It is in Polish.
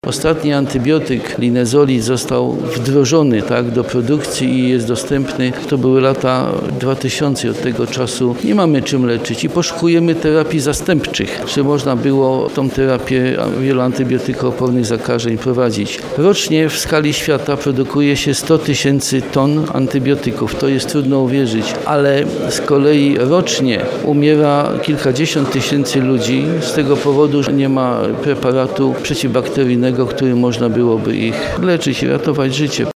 Ostatni antybiotyk linezoli został wdrożony do produkcji i jest dostępny. To były lata 2000. Od tego czasu nie mamy czym leczyć i poszukujemy terapii zastępczych. Czy można było tą terapię wieloantybiotykoopornych zakażeń prowadzić? Rocznie w skali świata produkuje się 100 000 ton antybiotyków. To jest trudno uwierzyć, ale z kolei rocznie umiera kilkadziesiąt tysięcy ludzi z tego powodu, że nie ma preparatu przeciwbakteryjnego, którym można byłoby ich leczyć i ratować życie.